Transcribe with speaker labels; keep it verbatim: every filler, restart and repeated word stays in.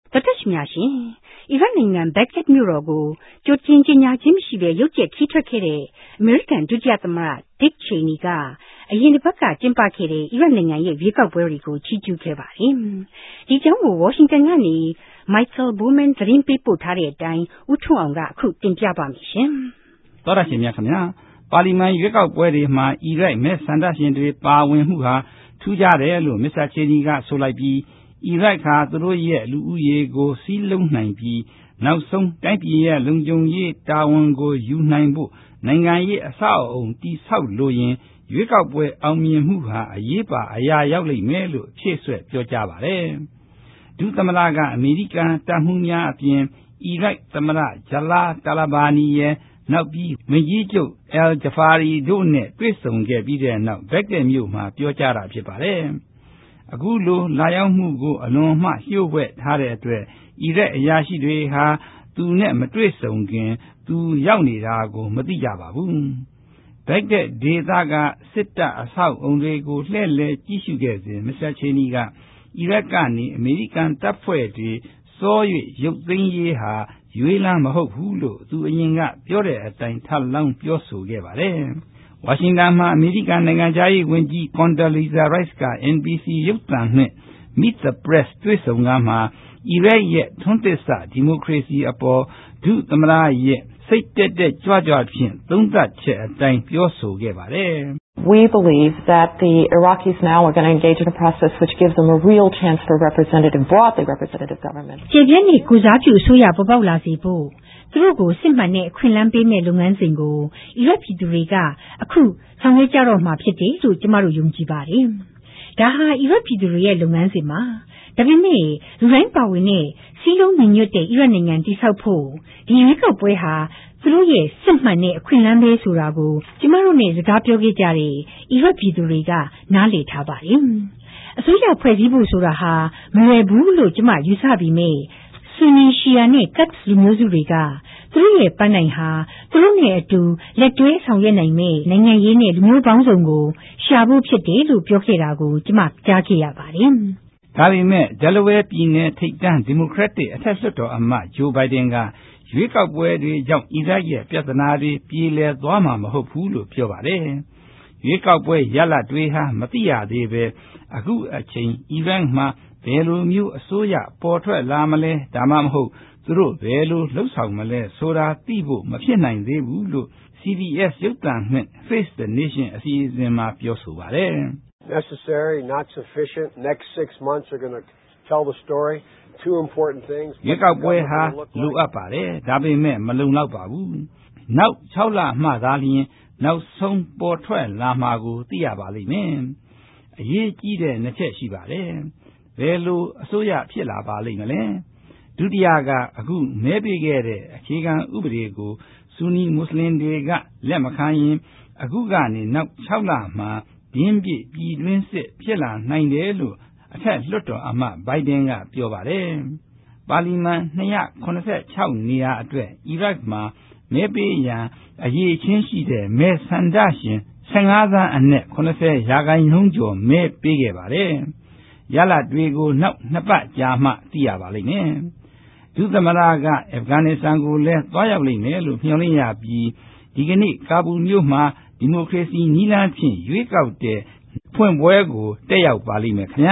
Speaker 1: တသက်ရှင်များရှင်အီရတ်နိုင်ငံဘက်ဂဒ်မြို့တော်ကိုကြိုတင်ကြေညာခြင်းမရှိဘဲရုတ်တရက်ခီးထွက်ခဲ့တဲ့အမေရိကန်ဒုတိယသမ္မတ Dick Cheney ကအရင်တစ်ပတ်ကကျင်းပခဲ့တဲ့အီရတ်နိုင်ငံရဲ့ရွေးကောက်ပွဲတွေကိုချီးကျူးခဲ့ပါတယ်။ဒီကြောင့်ဝါရှင်တန်ကနေ Michael Bowman သတင်းပေးပို့ထားတဲ့အတိုင်းဦးထွန်းအောင်ကအခုတင်ပြပါမယ်ရှင်
Speaker 2: ။သောရရှင်များခင်ဗျာပါလီမန်ရွေးကောက်ပွဲတွေမှာအီရတ်မဲဆန္ဒရှင်တွေပါဝင်မှုဟာထူးခြားတယ်လို့မစ္စတာချေနီကဆိုလိုက်ပြီးအီရတ်ဟာသူတို့ရဲ့လူဦးရေကိုစီးလုံးနိုင်ပြီးနောက်ဆုံးတိုင်းပြည်ရဲ့လုံခြုံရေးတာဝန်ကိုယူနိုင်ဖို့နိုင်ငံရေးအဆောက်အအုံတည်ဆောက်လိုရင်ရွေးကောက်ပွဲအောင်မြင်မှုဟာအရေးပါအရာရောက်လိမ့်မယ်လို့ဖြည့်ဆွက်ပြောကြားပါတယ်။ဒုသမ္မတကအမေရိကန်တပ်မှူးများအပြင်အီရတ်သမ္မတဂျလာတာလဘာနီရဲ့နောက်ပြီးမင်းကြီးချုပ်အယ်ဂျဖာရီတို့နဲ့တွေ့ဆုံခဲ့ပြီးတဲ့နောက်ဘက်ဂဒ်မြို့မှာပြောကြားတာဖြစ်ပါတယ်။အခုလိုလာရောက်မှုကိုအလွန်မှလျှို့ဝှက်ထားတဲ့အတွက်အီရတ်အရာရှိတွေဟာသူနဲ့မတွေ့ဆုံခင်သူရောက်နေတာကိုမသိကြပါဘူး။ဘက်ဂဒ်ဒေသကစစ်တပ်အဆောက်အုံတွေကိုလှည့်လည်ကြည့်ရှုခဲ့စဉ်မစ္စတာချေနီကအီရတ်ကနေအမေရိကန်တပ်ဖွဲ့တွေစော၍ရုပ်သိမ်းရေးဟာရွေးလန်းမဟုတ်ဘူးလို့သူအရင်ကပြောတဲ့အတိုင်းထပ်လောင်းပြောဆိုခဲ့ပါတယ်။ဝါရှင်တန်မှာအမေရိကန်နိုင်ငံသားရေးဝန်ကြီးကွန်ဒလီဇာရိုက်စ်က N B C ရုပ်သံနဲ့ Meet the Press တွေ့ဆုံကမှာအီရတ်ရဲ့ထွန်းသစ်စဒီမိုကရေစီအပေါ်ဒုသမ္မတရဲ့စိတ်တက်တက်ကြွကြွဖြင့်သုံးသပ်ချက်အတိုင်းပြောဆိုခဲ့ပါတယ်။
Speaker 3: We believe that the Iraqis now are going to engage in a process which gives them a real chance for representative, broadly representative government.
Speaker 1: ကျေပြည့်နေကိုစားပြုအစိုးရပေါ်ပေါက်လာစေဖို့သူတို့ကိုစစ်မှန်တဲ့အခွင့်အလမ်းပေးမဲ့လုပ်ငန်းစဉ်ကိုအီရတ်ပြည်သူတွေကအခုဆောင်ရွက်ကြတော့မှာဖြစ်တယ်လို့ကျမတို့ယုံကြည်ပါတယ်။ဒါဟာအီရတ်ပြည်သူတွေရဲ့လုပ်ငန်းစဉ်မှာဒါပေမဲ့လူတိုင်းပါဝင်တဲ့စီးလုံးညီညွတ်တဲ့အီရတ်နိုင်ငံတည်ဆောက်ဖို့ဒီရွေးကောက်ပွဲဟာသူတို့ရဲ့စစ်မှန်တဲ့အခွင့်အလမ်းပဲဆိုတာကိုကျမတို့နဲ့စကားပြောခဲ့ကြတဲ့အီရတ်ပြည်သူတွေကနားလည်ထားပါတယ်။အစိုးရဖွဲ့စည်းဖို့ဆိုတာဟာမလွယ်ဘူးလို့ကျမယူဆပြီးမြဲဆူနီရှီယာနဲ့ကတ်လူမျိုးစုတွေကသူတို့ရဲ့ပန်းတိုင်ဟာသူတို့နဲ့အတူလက်တွဲဆောင်ရွက်နိုင်မဲ့နိုင်ငံရေးနဲ့လူမျိုးပေါင်းစုံကိုရှာဖို့ဖြစ်တယ်လို့ပြောခဲ့တာကိုကျမကြားခဲ့ရပါတယ်
Speaker 2: ။ဒါပေမဲ့ဒယ်လဝဲပြည်နယ်ထိပ်တန်းဒီမိုကရက်တစ်အထက်လွှတ်တော်အမတ်ဂျိုဘိုင်ဒန်ကရွေးကောက်ပွဲတွေကြောင့်အီရတ်ရဲ့ပြဿနာတွေပြေလည်သွားမှာမဟုတ်ဘူးလို့ပြောပါတယ်။ရွေးကောက်ပွဲရလဒ်တွေဟာမသိရသေးပဲအခုအချိန်အီရတ်မှာဘယ်လိုမျိုးအစိုးရပေါ်ထွက်လာမလဲဒါမှမဟုတ်သူတို့ဘယ်လိုလှုပ်ဆောင်မလဲဆိုတာသိဖို့မဖြစ်နိုင်သေးဘူးလို့ C B S ရုပ်သံနဲ့ Face the Nation အစီအစဉ်မှာပြောဆိုပါတယ်
Speaker 4: ။ Necessary, not sufficient. Next six months are going to tell the story. Two important things.
Speaker 2: ရွေးကောက်ပွဲဟာလိုအပ်ပါတယ်ဒါပေမဲ့မလုံလောက်ပါဘူး။နောက်၆လမှသာလျှင်နောက်ဆုံးပေါ်ထွက်လာမှာကိုသိရပါလိမ့်မယ်။အရေးကြီးတဲ့နှစ်ချက်ရှိပါတယ်။ဘယ်လိုအစိုးရဖြစ်လာပါလိမ့်မလဲ။ဒုတိယကအခုမဲပေးခဲ့တဲ့အခြေခံဥပဒေကိုဆူနီမွတ်စလင်တွေကလက်မခံရင်အခုကနေနောက်၆လမှာပြင်းပြပြည်တွင်းစစ်ဖြစ်လာနိုင်တယ်လို့အထက်လွှတ်တော်အမတ်ဘိုင်ဒန်ကပြောပါတယ်။ပါလီမန်၂၇၆နေရာအတွက်အီရတ်မှာမဲပေးရန်အရေးချင်းရှိတဲ့မဲဆန္ဒရှင်၁၅သန်းအနက်၇၀ရာခိုင်နှုန်းကျော်မဲပေးခဲ့ပါတယ်။ရလဒ်တွေကိုနောက်နှစ်ပတ်ကြာမှသိရပါလိမ့်မယ်။ဒုသမ္မတကအာဖဂန်နစ္စတန်ကိုလည်းသွားရောက်လိမ့်မယ်လို့မျှော်လင့်ရပြီးဒီကနေ့ကာဘူးမြို့မှာဒီမိုကရေစီနည်းလမ်းဖြင့်ရွေးကောက်တဲ့ဖွင့်ပွဲကိုတက်ရောက်ပါလိမ့်မယ်ခင်ဗျ